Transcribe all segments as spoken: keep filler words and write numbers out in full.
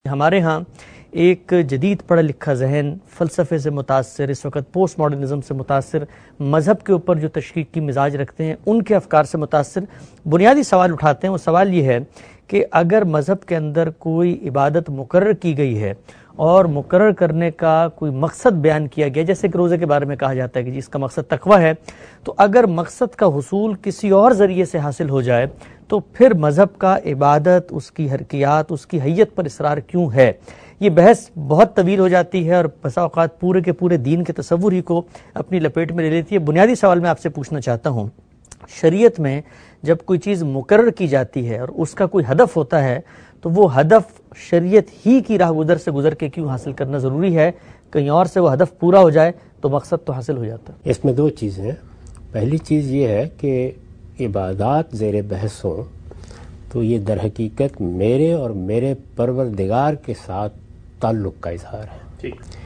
ہمارے ہاں ایک جدید پڑھا لکھا ذہن فلسفے سے متاثر، اس وقت پوسٹ ماڈرنزم سے متاثر، مذہب کے اوپر جو تشکیک کی مزاج رکھتے ہیں ان کے افکار سے متاثر بنیادی سوال اٹھاتے ہیں۔ وہ سوال یہ ہے کہ اگر مذہب کے اندر کوئی عبادت مقرر کی گئی ہے اور مقرر کرنے کا کوئی مقصد بیان کیا گیا، جیسے کہ روزے کے بارے میں کہا جاتا ہے کہ جس کا مقصد تقویٰ ہے، تو اگر مقصد کا حصول کسی اور ذریعے سے حاصل ہو جائے تو پھر مذہب کا عبادت، اس کی حرکیات، اس کی حیت پر اصرار کیوں ہے؟ یہ بحث بہت طویل ہو جاتی ہے اور بسا اوقات پورے کے پورے دین کے تصور ہی کو اپنی لپیٹ میں لے لیتی ہے۔ بنیادی سوال میں آپ سے پوچھنا چاہتا ہوں، شریعت میں جب کوئی چیز مقرر کی جاتی ہے اور اس کا کوئی ہدف ہوتا ہے تو وہ ہدف شریعت ہی کی راہ گزر سے گزر کے کیوں حاصل کرنا ضروری ہے؟ کہیں اور سے وہ ہدف پورا ہو جائے تو مقصد تو حاصل ہو جاتا ہے۔ اس میں دو چیزیں ہیں۔ پہلی چیز یہ ہے کہ عبادات زیر بحث ہوں تو یہ در حقیقت میرے اور میرے پروردگار کے ساتھ تعلق کا اظہار ہے۔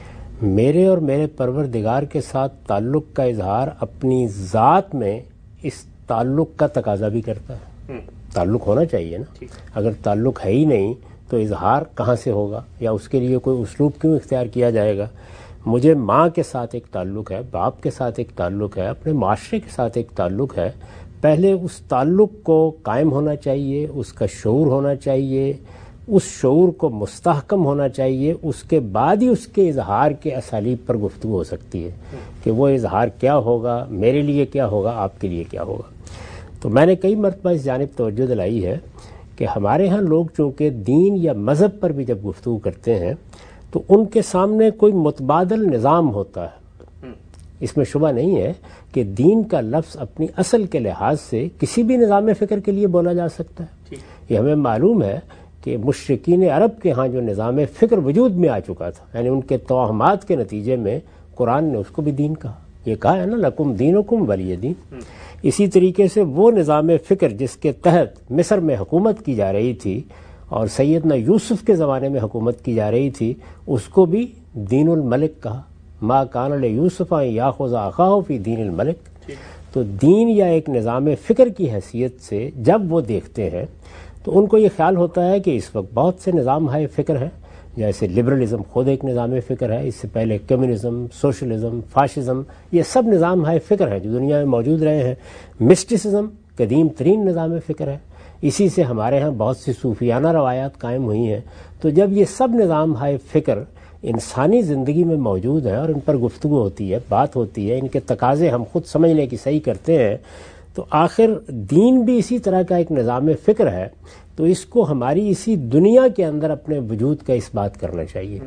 میرے اور میرے پروردگار کے ساتھ تعلق کا اظہار اپنی ذات میں اس تعلق کا تقاضا بھی کرتا ہے۔ تعلق ہونا چاہیے نا، اگر تعلق ہے ہی نہیں تو اظہار کہاں سے ہوگا، یا اس کے لیے کوئی اسلوب کیوں اختیار کیا جائے گا؟ مجھے ماں کے ساتھ ایک تعلق ہے، باپ کے ساتھ ایک تعلق ہے، اپنے معاشرے کے ساتھ ایک تعلق ہے۔ پہلے اس تعلق کو قائم ہونا چاہیے، اس کا شعور ہونا چاہیے، اس شعور کو مستحکم ہونا چاہیے، اس کے بعد ہی اس کے اظہار کے اسالیب پر گفتگو ہو سکتی ہے کہ وہ اظہار کیا ہوگا، میرے لیے کیا ہوگا، آپ کے لیے کیا ہوگا۔ تو میں نے کئی مرتبہ اس جانب توجہ دلائی ہے کہ ہمارے ہاں لوگ چونکہ دین یا مذہب پر بھی جب گفتگو کرتے ہیں تو ان کے سامنے کوئی متبادل نظام ہوتا ہے۔ اس میں شبہ نہیں ہے کہ دین کا لفظ اپنی اصل کے لحاظ سے کسی بھی نظام فکر کے لیے بولا جا سکتا ہے۔ یہ ہمیں معلوم ہے کہ مشرکین عرب کے ہاں جو نظام فکر وجود میں آ چکا تھا، یعنی ان کے توہمات کے نتیجے میں قرآن نے اس کو بھی دین کہا۔ یہ کہا ہے نا، لکم دینکم ولی دین۔ اسی طریقے سے وہ نظام فکر جس کے تحت مصر میں حکومت کی جا رہی تھی اور سیدنا یوسف کے زمانے میں حکومت کی جا رہی تھی، اس کو بھی دین الملک کہا۔ ما کان لیوسف ان یاخذ اخاہ فی دین الملک۔ تو دین یا ایک نظام فکر کی حیثیت سے جب وہ دیکھتے ہیں تو ان کو یہ خیال ہوتا ہے کہ اس وقت بہت سے نظام ہائے فکر ہیں، جیسے لبرلزم خود ایک نظام فکر ہے، اس سے پہلے کمیونزم، سوشلزم، فاشزم، یہ سب نظام ہائے فکر ہیں جو دنیا میں موجود رہے ہیں۔ مسٹسزم قدیم ترین نظام فکر ہے، اسی سے ہمارے ہاں بہت سی صوفیانہ روایات قائم ہوئی ہیں۔ تو جب یہ سب نظام ہائے فکر انسانی زندگی میں موجود ہیں اور ان پر گفتگو ہوتی ہے، بات ہوتی ہے، ان کے تقاضے ہم خود سمجھنے کی صحیح کرتے ہیں، تو آخر دین بھی اسی طرح کا ایک نظام فکر ہے، تو اس کو ہماری اسی دنیا کے اندر اپنے وجود کا اس بات کرنا چاہیے۔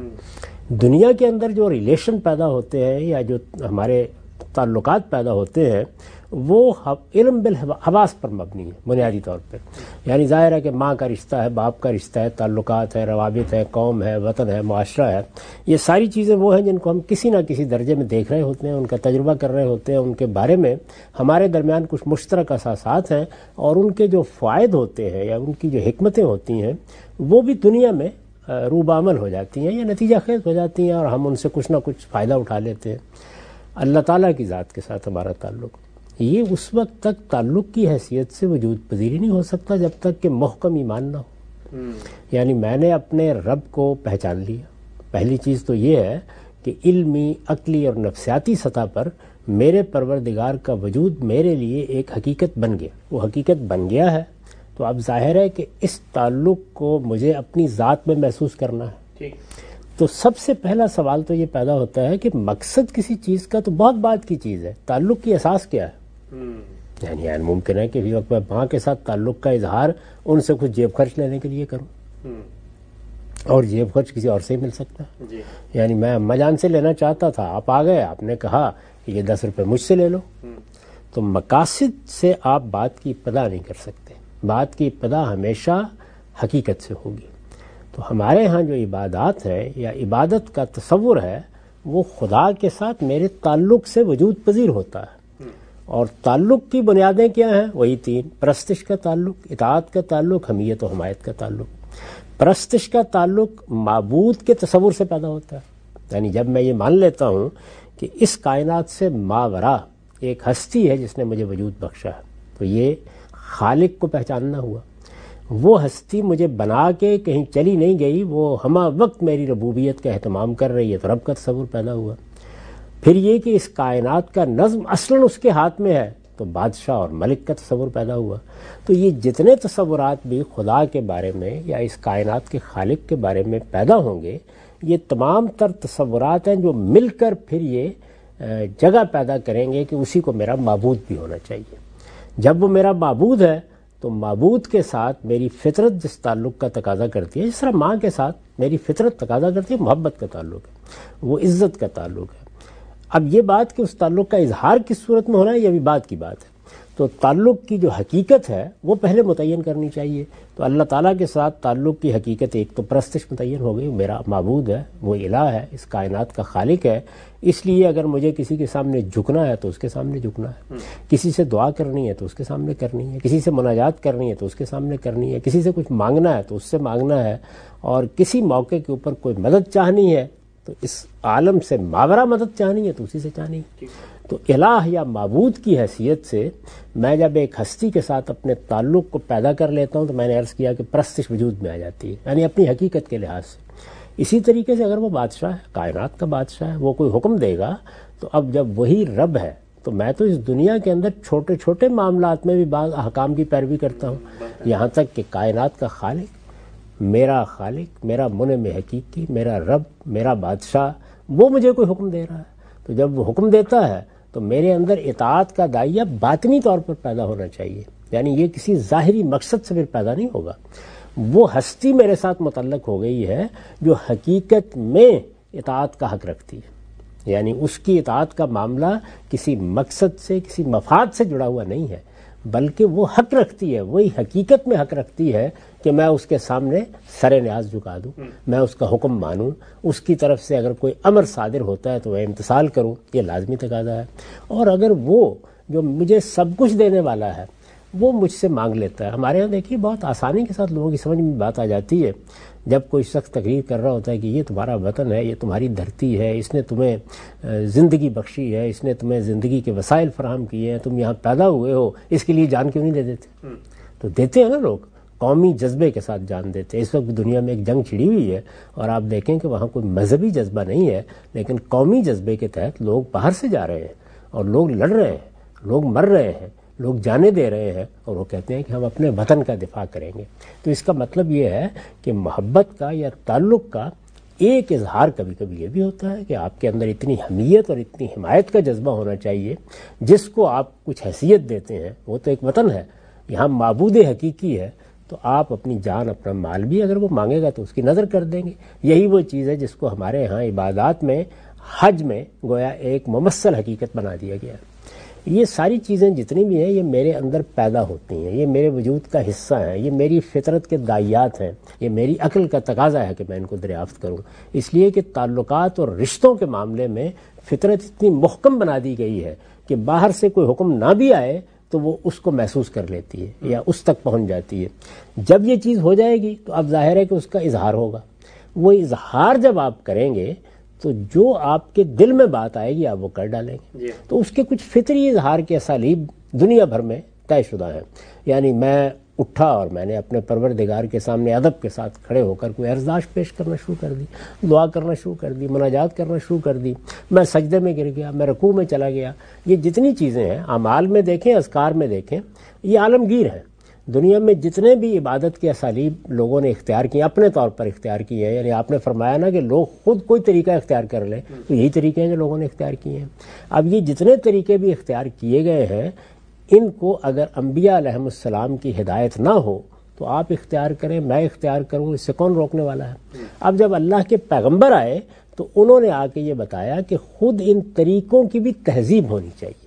دنیا کے اندر جو ریلیشن پیدا ہوتے ہیں یا جو ہمارے تعلقات پیدا ہوتے ہیں وہ علم بالحواس پر مبنی ہے بنیادی طور پہ۔ یعنی ظاہر ہے کہ ماں کا رشتہ ہے، باپ کا رشتہ ہے، تعلقات ہے، روابط ہے، قوم ہے، وطن ہے، معاشرہ ہے، یہ ساری چیزیں وہ ہیں جن کو ہم کسی نہ کسی درجے میں دیکھ رہے ہوتے ہیں، ان کا تجربہ کر رہے ہوتے ہیں، ان کے بارے میں ہمارے درمیان کچھ مشترک اساسات ہیں، اور ان کے جو فوائد ہوتے ہیں یا ان کی جو حکمتیں ہوتی ہیں وہ بھی دنیا میں روبامل ہو جاتی ہیں یا نتیجہ خیز ہو جاتی ہیں، اور ہم ان سے کچھ نہ کچھ فائدہ اٹھا لیتے ہیں۔ اللہ تعالیٰ کی ذات کے ساتھ ہمارا تعلق، یہ اس وقت تک تعلق کی حیثیت سے وجود پذیری نہیں ہو سکتا جب تک کہ محکم ایمان نہ ہو۔ یعنی میں نے اپنے رب کو پہچان لیا، پہلی چیز تو یہ ہے کہ علمی، عقلی اور نفسیاتی سطح پر میرے پروردگار کا وجود میرے لیے ایک حقیقت بن گیا۔ وہ حقیقت بن گیا ہے تو اب ظاہر ہے کہ اس تعلق کو مجھے اپنی ذات میں محسوس کرنا ہے۔ تو سب سے پہلا سوال تو یہ پیدا ہوتا ہے کہ مقصد کسی چیز کا تو بہت بات کی چیز ہے، تعلق کی اساس کیا ہے؟ یعنی یعنی ممکن ہے کہ فی وقت میں ماں کے ساتھ تعلق کا اظہار ان سے کچھ جیب خرچ لینے کے لیے کروں، اور جیب خرچ کسی اور سے ہی مل سکتا ہے۔ یعنی میں اماں جان سے لینا چاہتا تھا، آپ آ گئے، آپ نے کہا کہ یہ دس روپے مجھ سے لے لو۔ تو مقاصد سے آپ بات کی ابتدا نہیں کر سکتے، بات کی ابتدا ہمیشہ حقیقت سے ہوگی۔ تو ہمارے ہاں جو عبادات ہے یا عبادت کا تصور ہے وہ خدا کے ساتھ میرے تعلق سے وجود پذیر ہوتا ہے، اور تعلق کی بنیادیں کیا ہیں؟ وہی تین: پرستش کا تعلق، اطاعت کا تعلق، حمیت و حمایت کا تعلق۔ پرستش کا تعلق معبود کے تصور سے پیدا ہوتا ہے، یعنی جب میں یہ مان لیتا ہوں کہ اس کائنات سے ماورا ایک ہستی ہے جس نے مجھے وجود بخشا ہے، تو یہ خالق کو پہچاننا ہوا۔ وہ ہستی مجھے بنا کے کہیں چلی نہیں گئی، وہ ہمہ وقت میری ربوبیت کا اہتمام کر رہی ہے، تو رب کا تصور پیدا ہوا۔ پھر یہ کہ اس کائنات کا نظم اصلاً اس کے ہاتھ میں ہے، تو بادشاہ اور ملک کا تصور پیدا ہوا۔ تو یہ جتنے تصورات بھی خدا کے بارے میں یا اس کائنات کے خالق کے بارے میں پیدا ہوں گے، یہ تمام تر تصورات ہیں جو مل کر پھر یہ جگہ پیدا کریں گے کہ اسی کو میرا معبود بھی ہونا چاہیے۔ جب وہ میرا معبود ہے تو معبود کے ساتھ میری فطرت جس تعلق کا تقاضا کرتی ہے، جس طرح ماں کے ساتھ میری فطرت تقاضا کرتی ہے، محبت کا تعلق ہے، وہ عزت کا تعلق ہے۔ اب یہ بات کہ اس تعلق کا اظہار کس صورت میں ہونا ہے، یہ بھی بات کی بات ہے۔ تو تعلق کی جو حقیقت ہے وہ پہلے متعین کرنی چاہیے۔ تو اللہ تعالیٰ کے ساتھ تعلق کی حقیقت ایک تو پرستش متعین ہو گئی، میرا معبود ہے، وہ الہ ہے، اس کائنات کا خالق ہے، اس لیے اگر مجھے کسی کے سامنے جھکنا ہے تو اس کے سامنے جھکنا ہے، کسی سے دعا کرنی ہے تو اس کے سامنے کرنی ہے، کسی سے مناجات کرنی ہے تو اس کے سامنے کرنی ہے، کسی سے کچھ مانگنا ہے تو اس سے مانگنا ہے، اور کسی موقع کے اوپر کوئی مدد چاہنی ہے تو اس عالم سے ماورا مدد چاہنی ہے تو اسی سے چاہنی ہے۔ تو الہ یا معبود کی حیثیت سے میں جب ایک ہستی کے ساتھ اپنے تعلق کو پیدا کر لیتا ہوں تو میں نے عرض کیا کہ پرستش وجود میں آ جاتی ہے، یعنی اپنی حقیقت کے لحاظ سے۔ اسی طریقے سے اگر وہ بادشاہ ہے، کائنات کا بادشاہ ہے، وہ کوئی حکم دے گا تو اب جب وہی رب ہے تو میں تو اس دنیا کے اندر چھوٹے چھوٹے معاملات میں بھی بعض احکام کی پیروی کرتا ہوں، یہاں تک کہ کائنات کا خالق، میرا خالق، میرا منعم حقیقی، میرا رب، میرا بادشاہ، وہ مجھے کوئی حکم دے رہا ہے، تو جب وہ حکم دیتا ہے تو میرے اندر اطاعت کا داعیہ باطنی طور پر پیدا ہونا چاہیے، یعنی یہ کسی ظاہری مقصد سے پھر پیدا نہیں ہوگا۔ وہ ہستی میرے ساتھ متعلق ہو گئی ہے جو حقیقت میں اطاعت کا حق رکھتی ہے، یعنی اس کی اطاعت کا معاملہ کسی مقصد سے، کسی مفاد سے جڑا ہوا نہیں ہے، بلکہ وہ حق رکھتی ہے، وہی حقیقت میں حق رکھتی ہے کہ میں اس کے سامنے سر نیاز جھکا دوں، میں اس کا حکم مانوں، اس کی طرف سے اگر کوئی امر صادر ہوتا ہے تو میں امتثال کروں، یہ لازمی تقاضا ہے۔ اور اگر وہ جو مجھے سب کچھ دینے والا ہے وہ مجھ سے مانگ لیتا ہے، ہمارے یہاں دیکھیے بہت آسانی کے ساتھ لوگوں کی سمجھ میں بات آ جاتی ہے، جب کوئی شخص تقریر کر رہا ہوتا ہے کہ یہ تمہارا وطن ہے، یہ تمہاری دھرتی ہے، اس نے تمہیں زندگی بخشی ہے، اس نے تمہیں زندگی کے وسائل فراہم کیے ہیں، تم یہاں پیدا ہوئے ہو، اس کے لیے جان کیوں نہیں دے دیتے؟ تو دیتے ہیں نا لوگ، قومی جذبے کے ساتھ جان دیتے ہیں۔ اس وقت دنیا میں ایک جنگ چھڑی ہوئی ہے اور آپ دیکھیں کہ وہاں کوئی مذہبی جذبہ نہیں ہے، لیکن قومی جذبے کے تحت لوگ باہر سے جا رہے ہیں اور لوگ لڑ رہے ہیں، لوگ مر رہے ہیں، لوگ جانے دے رہے ہیں، اور وہ کہتے ہیں کہ ہم اپنے وطن کا دفاع کریں گے۔ تو اس کا مطلب یہ ہے کہ محبت کا یا تعلق کا ایک اظہار کبھی کبھی یہ بھی ہوتا ہے کہ آپ کے اندر اتنی حمیت اور اتنی حمایت کا جذبہ ہونا چاہیے جس کو آپ کچھ حیثیت دیتے ہیں۔ وہ تو ایک وطن ہے، یہاں معبود حقیقی ہے، تو آپ اپنی جان، اپنا مال بھی اگر وہ مانگے گا تو اس کی نظر کر دیں گے۔ یہی وہ چیز ہے جس کو ہمارے ہاں عبادات میں، حج میں گویا ایک ممثل حقیقت بنا دیا گیا ہے۔ یہ ساری چیزیں جتنی بھی ہیں یہ میرے اندر پیدا ہوتی ہیں، یہ میرے وجود کا حصہ ہیں، یہ میری فطرت کے داعیات ہیں، یہ میری عقل کا تقاضا ہے کہ میں ان کو دریافت کروں۔ اس لیے کہ تعلقات اور رشتوں کے معاملے میں فطرت اتنی محکم بنا دی گئی ہے کہ باہر سے کوئی حکم نہ بھی آئے تو وہ اس کو محسوس کر لیتی ہے یا اس تک پہنچ جاتی ہے۔ جب یہ چیز ہو جائے گی تو اب ظاہر ہے کہ اس کا اظہار ہوگا۔ وہ اظہار جب آپ کریں گے تو جو آپ کے دل میں بات آئے گی آپ وہ کر ڈالیں گے۔ تو اس کے کچھ فطری اظہار کے اسالیب دنیا بھر میں طے شدہ ہیں، یعنی میں اٹھا اور میں نے اپنے پروردگار کے سامنے ادب کے ساتھ کھڑے ہو کر کوئی ارزاش پیش کرنا شروع کر دی، دعا کرنا شروع کر دی، مناجات کرنا شروع کر دی، میں سجدے میں گر گیا، میں رکوع میں چلا گیا۔ یہ جتنی چیزیں ہیں اعمال میں دیکھیں، اذکار میں دیکھیں، یہ عالمگیر ہیں۔ دنیا میں جتنے بھی عبادت کے اسالیب لوگوں نے اختیار کیے، اپنے طور پر اختیار کیے ہیں، یعنی آپ نے فرمایا نا کہ لوگ خود کوئی طریقہ اختیار کر لیں، تو یہی طریقے ہیں جو لوگوں نے اختیار کیے ہیں۔ اب یہ جتنے طریقے بھی اختیار کیے گئے ہیں، ان کو اگر انبیاء علیہم السلام کی ہدایت نہ ہو تو آپ اختیار کریں، میں اختیار کروں، اس سے کون روکنے والا ہے؟ اب جب اللہ کے پیغمبر آئے تو انہوں نے آ کے یہ بتایا کہ خود ان طریقوں کی بھی تہذیب ہونی چاہیے،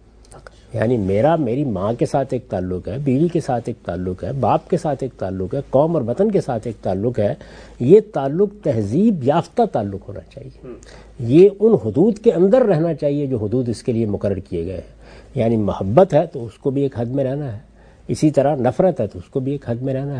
یعنی میرا میری ماں کے ساتھ ایک تعلق ہے، بیوی کے ساتھ ایک تعلق ہے، باپ کے ساتھ ایک تعلق ہے، قوم اور وطن کے ساتھ ایک تعلق ہے، یہ تعلق تہذیب یافتہ تعلق ہونا چاہیے، یہ ان حدود کے اندر رہنا چاہیے جو حدود اس کے لیے مقرر کیے گئے ہیں۔ یعنی محبت ہے تو اس کو بھی ایک حد میں رہنا ہے، اسی طرح نفرت ہے تو اس کو بھی ایک حد میں رہنا ہے،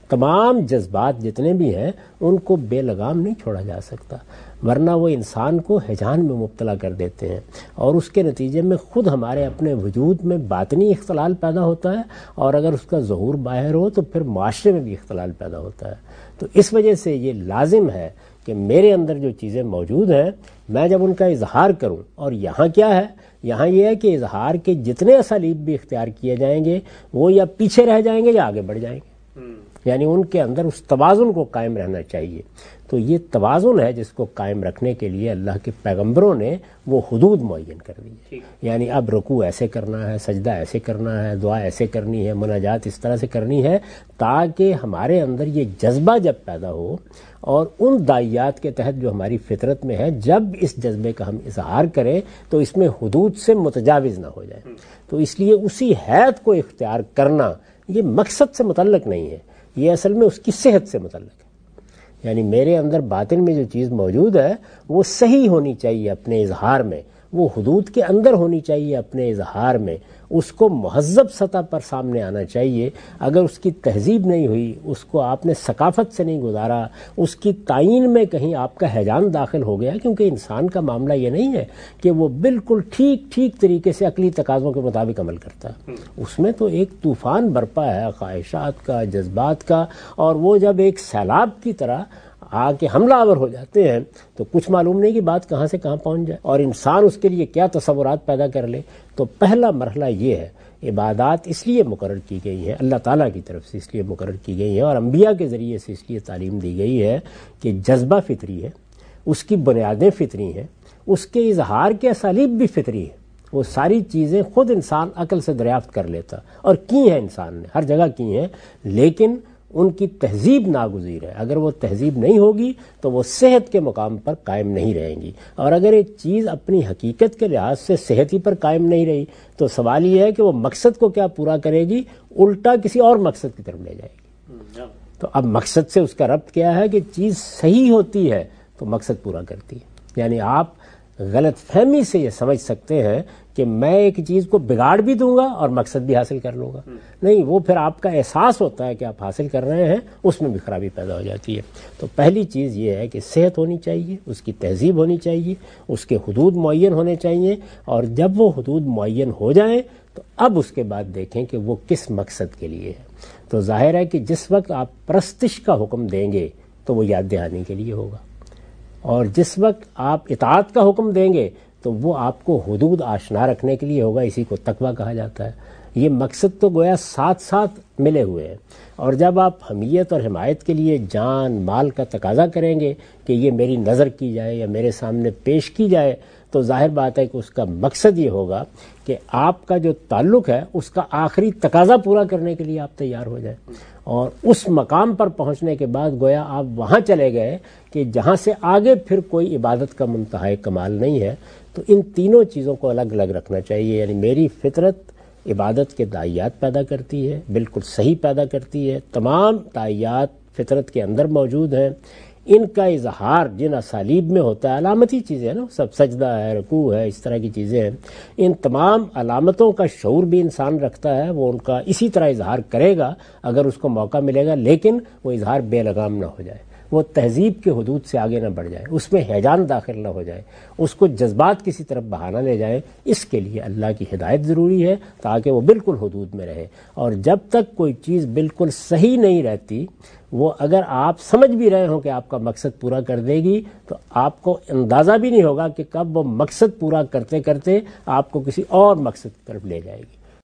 تمام جذبات جتنے بھی ہیں ان کو بے لگام نہیں چھوڑا جا سکتا، ورنہ وہ انسان کو ہیجان میں مبتلا کر دیتے ہیں، اور اس کے نتیجے میں خود ہمارے اپنے وجود میں باطنی اختلال پیدا ہوتا ہے، اور اگر اس کا ظہور باہر ہو تو پھر معاشرے میں بھی اختلال پیدا ہوتا ہے۔ تو اس وجہ سے یہ لازم ہے کہ میرے اندر جو چیزیں موجود ہیں میں جب ان کا اظہار کروں، اور یہاں کیا ہے، یہاں یہ ہے کہ اظہار کے جتنے اسالیب بھی اختیار کیے جائیں گے وہ یا پیچھے رہ جائیں گے یا آگے بڑھ جائیں گے، یعنی ان کے اندر اس توازن کو قائم رہنا چاہیے۔ تو یہ توازن ہے جس کو قائم رکھنے کے لیے اللہ کے پیغمبروں نے وہ حدود معین کر دی ہے، یعنی اب رکوع ایسے کرنا ہے، سجدہ ایسے کرنا ہے، دعا ایسے کرنی ہے، مناجات اس طرح سے کرنی ہے، تاکہ ہمارے اندر یہ جذبہ جب پیدا ہو، اور ان داعیات کے تحت جو ہماری فطرت میں ہے جب اس جذبے کا ہم اظہار کریں تو اس میں حدود سے متجاوز نہ ہو جائے۔ تو اس لیے اسی حیت کو اختیار کرنا یہ مقصد سے متعلق نہیں ہے، یہ اصل میں اس کی صحت سے متعلق ہے، یعنی میرے اندر باطن میں جو چیز موجود ہے وہ صحیح ہونی چاہیے اپنے اظہار میں، وہ حدود کے اندر ہونی چاہیے اپنے اظہار میں، اس کو مہذب سطح پر سامنے آنا چاہیے۔ اگر اس کی تہذیب نہیں ہوئی، اس کو آپ نے ثقافت سے نہیں گزارا، اس کی تعین میں کہیں آپ کا ہیجان داخل ہو گیا، کیونکہ انسان کا معاملہ یہ نہیں ہے کہ وہ بالکل ٹھیک ٹھیک طریقے سے عقلی تقاضوں کے مطابق عمل کرتا ہے، اس میں تو ایک طوفان برپا ہے خواہشات کا، جذبات کا، اور وہ جب ایک سیلاب کی طرح آ کے حملہ آور ہو جاتے ہیں تو کچھ معلوم نہیں کہ بات کہاں سے کہاں پہنچ جائے، اور انسان اس کے لیے کیا تصورات پیدا کر لے۔ تو پہلا مرحلہ یہ ہے، عبادات اس لیے مقرر کی گئی ہیں، اللہ تعالیٰ کی طرف سے اس لیے مقرر کی گئی ہیں، اور انبیاء کے ذریعے سے اس لیے تعلیم دی گئی ہے کہ جذبہ فطری ہے، اس کی بنیادیں فطری ہیں، اس کے اظہار کے اسالیب بھی فطری ہیں، وہ ساری چیزیں خود انسان عقل سے دریافت کر لیتا، اور کی ہیں انسان نے ہر جگہ کی ہیں، لیکن ان کی تہذیب ناگزیر ہے۔ اگر وہ تہذیب نہیں ہوگی تو وہ صحت کے مقام پر قائم نہیں رہیں گی، اور اگر ایک چیز اپنی حقیقت کے لحاظ سے صحت ہی پر قائم نہیں رہی تو سوال یہ ہے کہ وہ مقصد کو کیا پورا کرے گی، الٹا کسی اور مقصد کی طرف لے جائے گی۔ تو اب مقصد سے اس کا ربط کیا ہے کہ چیز صحیح ہوتی ہے تو مقصد پورا کرتی ہے، یعنی آپ غلط فہمی سے یہ سمجھ سکتے ہیں کہ میں ایک چیز کو بگاڑ بھی دوں گا اور مقصد بھی حاصل کر لوں گا، نہیں، وہ پھر آپ کا احساس ہوتا ہے کہ آپ حاصل کر رہے ہیں، اس میں بھی خرابی پیدا ہو جاتی ہے۔ تو پہلی چیز یہ ہے کہ صحت ہونی چاہیے، اس کی تہذیب ہونی چاہیے، اس کے حدود معین ہونے چاہیے، اور جب وہ حدود معین ہو جائیں تو اب اس کے بعد دیکھیں کہ وہ کس مقصد کے لیے ہے۔ تو ظاہر ہے کہ جس وقت آپ پرستش کا حکم دیں گے تو وہ یاد دہانی کے لیے ہوگا، اور جس وقت آپ اطاعت کا حکم دیں گے تو وہ آپ کو حدود آشنا رکھنے کے لیے ہوگا، اسی کو تقویٰ کہا جاتا ہے۔ یہ مقصد تو گویا ساتھ ساتھ ملے ہوئے ہیں، اور جب آپ حمیت اور حمایت کے لیے جان مال کا تقاضا کریں گے کہ یہ میری نظر کی جائے یا میرے سامنے پیش کی جائے، تو ظاہر بات ہے کہ اس کا مقصد یہ ہوگا کہ آپ کا جو تعلق ہے اس کا آخری تقاضا پورا کرنے کے لیے آپ تیار ہو جائیں، اور اس مقام پر پہنچنے کے بعد گویا آپ وہاں چلے گئے کہ جہاں سے آگے پھر کوئی عبادت کا منتہا کمال نہیں ہے۔ تو ان تینوں چیزوں کو الگ الگ رکھنا چاہیے، یعنی میری فطرت عبادت کے داعیات پیدا کرتی ہے، بالکل صحیح پیدا کرتی ہے، تمام داعیات فطرت کے اندر موجود ہیں، ان کا اظہار جن اسالیب میں ہوتا ہے، علامتی چیزیں ہیں نا، سب سجدہ ہے، رکوع ہے، اس طرح کی چیزیں ہیں، ان تمام علامتوں کا شعور بھی انسان رکھتا ہے، وہ ان کا اسی طرح اظہار کرے گا اگر اس کو موقع ملے گا، لیکن وہ اظہار بے لگام نہ ہو جائے، وہ تہذیب کے حدود سے آگے نہ بڑھ جائے، اس میں ہیجان داخل نہ ہو جائے، اس کو جذبات کسی طرف بہانا لے جائے۔ اس کے لیے اللہ کی ہدایت ضروری ہے تاکہ وہ بالکل حدود میں رہے، اور جب تک کوئی چیز بالکل صحیح نہیں رہتی، وہ اگر آپ سمجھ بھی رہے ہوں کہ آپ کا مقصد پورا کر دے گی تو آپ کو اندازہ بھی نہیں ہوگا کہ کب وہ مقصد پورا کرتے کرتے آپ کو کسی اور مقصد کی طرف لے جائے گی۔